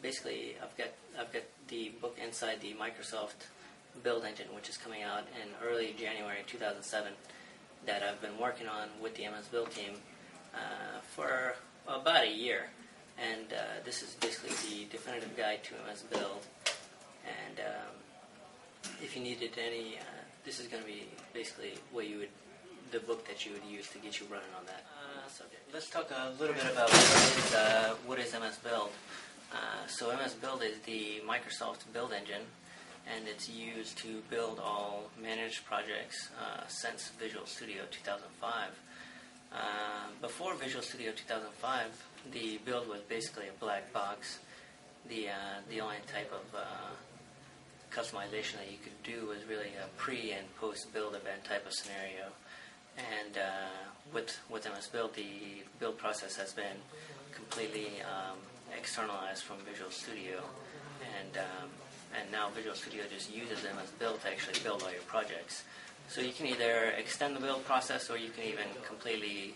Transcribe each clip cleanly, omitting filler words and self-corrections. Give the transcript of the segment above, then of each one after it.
basically I've got the book inside the Microsoft Build Engine, which is coming out in early January 2007, that I've been working on with the MS Build team for about a year. And this is basically the definitive guide to MS Build. And if you needed any, this is going to be basically the book that you would use to get you running on that subject. Let's talk a little bit about what is MS Build. So MS Build is the Microsoft Build Engine, and it's used to build all managed projects since Visual Studio 2005. Before Visual Studio 2005, the build was basically a black box. The only type of customization that you could do was really a pre- and post-build event type of scenario. And with MS Build, the build process has been completely externalized from Visual Studio, and now Visual Studio just uses MS Build to actually build all your projects. So you can either extend the build process, or you can even completely,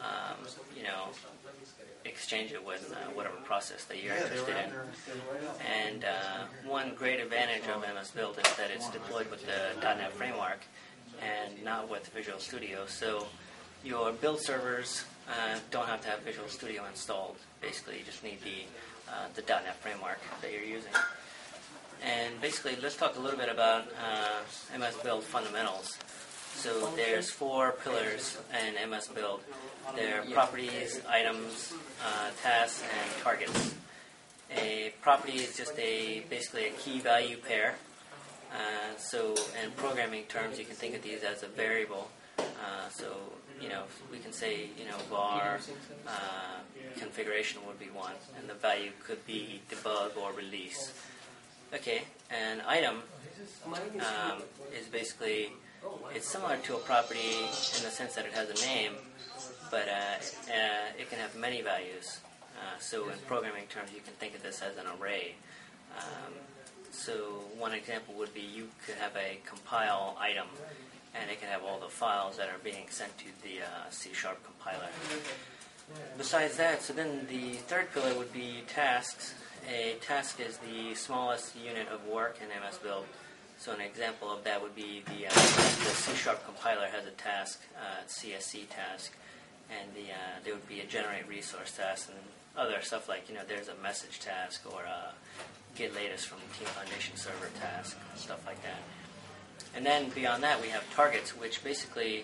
exchange it with whatever process that you're interested in. And one great advantage of MS Build is that it's deployed with the .NET framework and not with Visual Studio. So your build servers don't have to have Visual Studio installed. Basically, you just need the .NET framework that you're using. And basically, let's talk a little bit about MS Build fundamentals. So there's 4 pillars in MS Build. They're properties, items, tasks, and targets. A property is just basically a key value pair. So in programming terms, you can think of these as a variable. So we can say var configuration would be 1, and the value could be debug or release. Okay, an item is basically, it's similar to a property in the sense that it has a name, but it can have many values. So in programming terms, you can think of this as an array. So one example would be you could have a compile item, and it can have all the files that are being sent to the C# compiler. Besides that, so then the third pillar would be tasks. A task is the smallest unit of work in MS Build. So an example of that would be the C# compiler has a task, CSC task, and there would be a generate resource task and other stuff like, there's a message task or a get latest from Team Foundation server task, stuff like that. And then beyond that, we have targets, which basically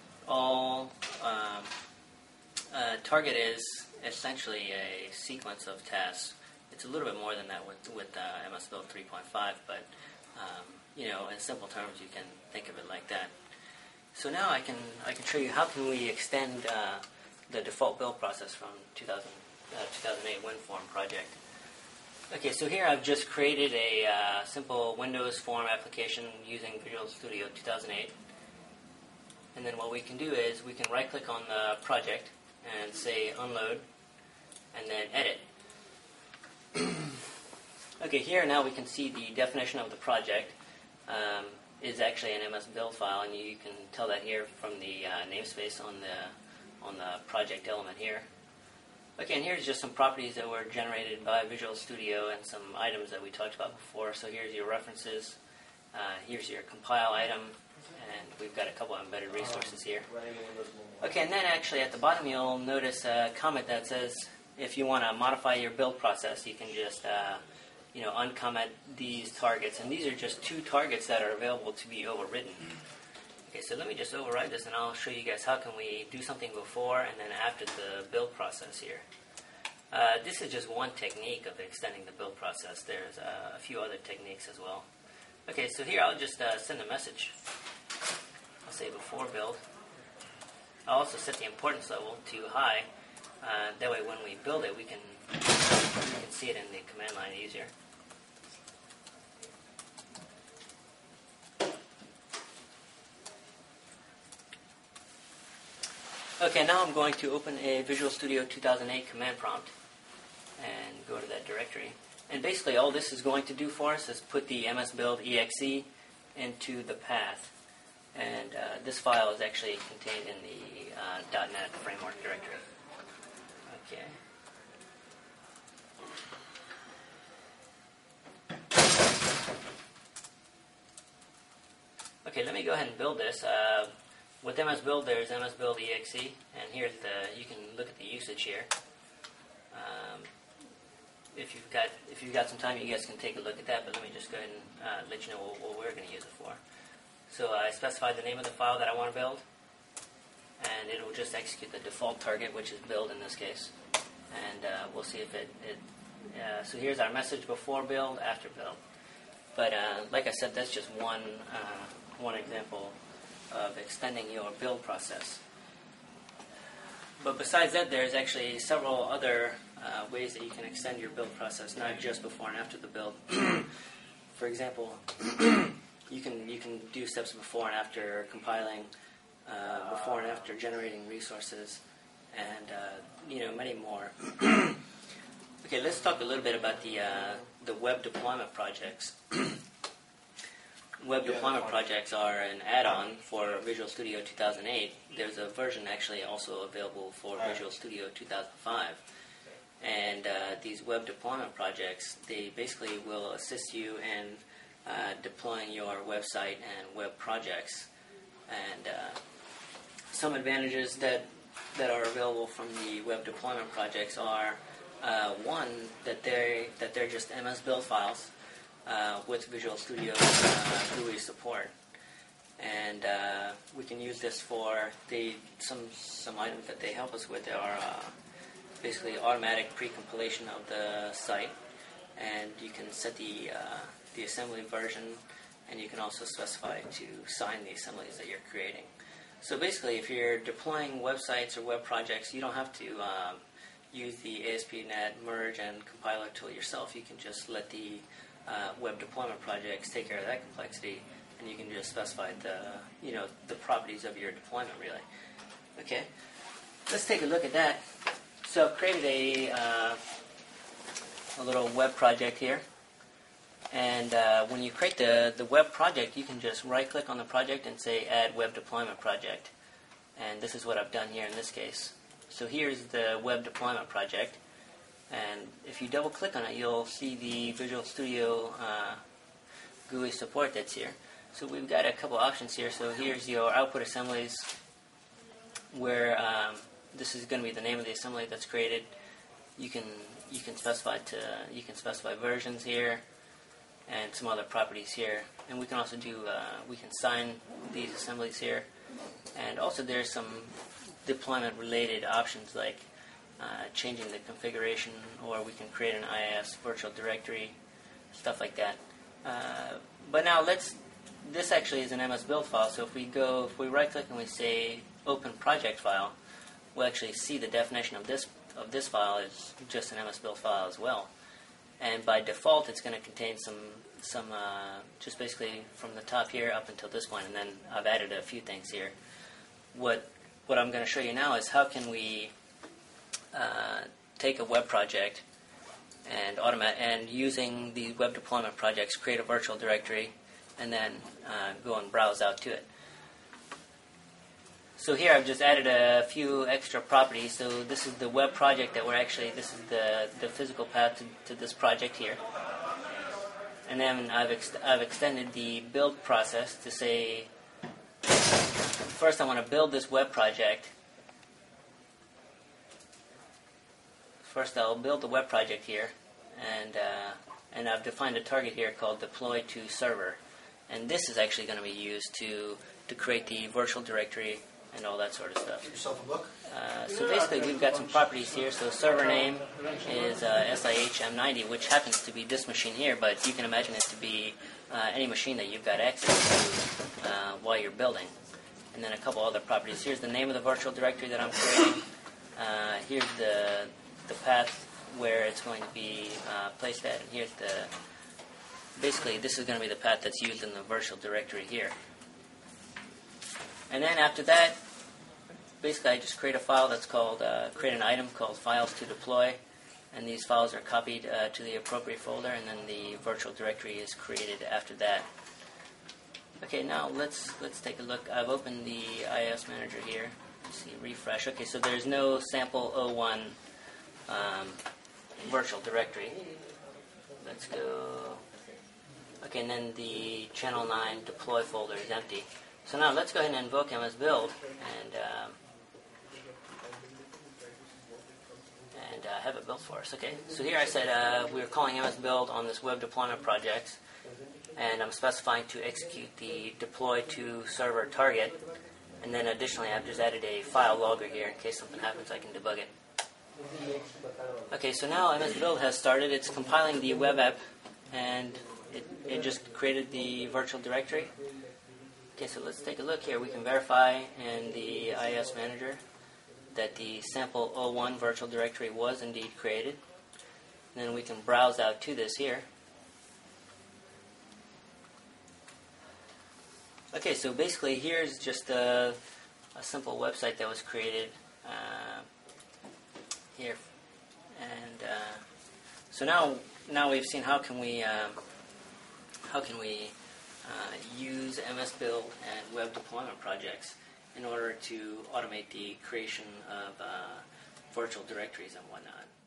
target is essentially a sequence of tasks. It's a little bit more than that with MS Build 3.5, but in simple terms, you can think of it like that. So now I can show you how can we extend the default build process from 2008 WinForm project. Okay, so here I've just created a simple Windows Form application using Visual Studio 2008. And then what we can do is we can right-click on the project and say Unload, and then Edit. Okay, here now we can see the definition of the project is actually an MS Build file, and you can tell that here from the namespace on the project element here. Okay, and here's just some properties that were generated by Visual Studio and some items that we talked about before. So here's your references, here's your compile item, and we've got a couple of embedded resources here. Okay, and then actually at the bottom you'll notice a comment that says if you want to modify your build process, you can just uncomment these targets. And these are just 2 targets that are available to be overwritten. Okay, so let me just override this, and I'll show you guys how can we do something before and then after the build process here. This is just one technique of extending the build process. There's a few other techniques as well. Okay, so here I'll just send a message. I'll say before build. I'll also set the importance level to high. That way when we build it, we can see it in the command line easier. Okay, now I'm going to open a Visual Studio 2008 command prompt and go to that directory. And basically all this is going to do for us is put the MS Build exe into the path. And this file is actually contained in the .NET Framework directory. Okay. Okay, let me go ahead and build this. With MS Build, there's MS Build EXE, and here's you can look at the usage here. If you've got some time, you guys can take a look at that. But let me just go ahead and let you know what we're going to use it for. So I specified the name of the file that I want to build, and it will just execute the default target, which is build in this case. And we'll see if so here's our message before build, after build. But like I said, that's just one example of extending your build process. But besides that, there's actually several other ways that you can extend your build process, not just before and after the build. For example, you can do steps before and after compiling, before and after generating resources, and many more. Okay, let's talk a little bit about the web deployment projects. Web deployment projects are an add-on for Visual Studio 2008. There's a version actually also available for Visual Studio 2005. And these web deployment projects, they basically will assist you in deploying your website and web projects. And some advantages that are available from the web deployment projects are one, that they're just MS Build files with Visual Studio GUI support, and we can use this for some items that they help us with. Are basically automatic pre-compilation of the site, and you can set the assembly version, and you can also specify to sign the assemblies that you're creating. So basically, if you're deploying websites or web projects, you don't have to use the ASP.NET merge and compiler tool yourself. You can just let the web deployment projects take care of that complexity, and you can just specify the properties of your deployment, really. Okay, let's take a look at that. So I've created a little web project here, and when you create the web project, you can just right-click on the project and say Add Web Deployment Project, and this is what I've done here in this case. So here's the web deployment project, and if you double-click on it, you'll see the Visual Studio GUI support that's here. So we've got a couple options here. So here's your output assemblies, where this is going to be the name of the assembly that's created. You can specify versions here, and some other properties here. And we can also we can sign these assemblies here, and also there's some deployment-related options like changing the configuration, or we can create an IIS virtual directory, stuff like that. But now this actually is an MS Build file, so if we right-click and we say Open Project File, we'll actually see the definition of this file is just an MS Build file as well. And by default, it's going to contain some just basically from the top here up until this point, and then I've added a few things here. What I'm going to show you now is how can we take a web project and using the web deployment projects, create a virtual directory, and then go and browse out to it. So here I've just added a few extra properties. So this is the web project that this is the physical path to this project here. And then I've extended the build process to say, first I want to build this web project. First I'll build the web project here, and I've defined a target here called deploy to server. And this is actually going to be used to create the virtual directory and all that sort of stuff. Give yourself a book. So basically we've got some properties here. So server name is SIHM90, which happens to be this machine here, but you can imagine it to be any machine that you've got access to while you're building. And then a couple other properties. Here's the name of the virtual directory that I'm creating. Here's the path where it's going to be placed at, and here's basically this is going to be the path that's used in the virtual directory here. And then after that, basically I just create a file that's called, create an item called files to deploy, and these files are copied to the appropriate folder, and then the virtual directory is created after that. Okay, now let's take a look. I've opened the IIS manager here. Let's see, refresh. Okay, so there's no sample 01 virtual directory. Let's go Okay, and then the channel 9 deploy folder is empty. So now let's go ahead and invoke MS-Build and have it built for us. Okay, so here I said we were calling MS-Build on this web deployment project, and I'm specifying to execute the deploy to server target, and then additionally I've just added a file logger here in case something happens I can debug it. Okay, so now MS-Build has started. It's compiling the web app, and it just created the virtual directory. Okay, so let's take a look here. We can verify in the IIS Manager that the sample 01 virtual directory was indeed created. And then we can browse out to this here. Okay, so basically here's just a simple website that was created here. And so now we've seen how can we use MS-Build and web deployment projects in order to automate the creation of virtual directories and whatnot.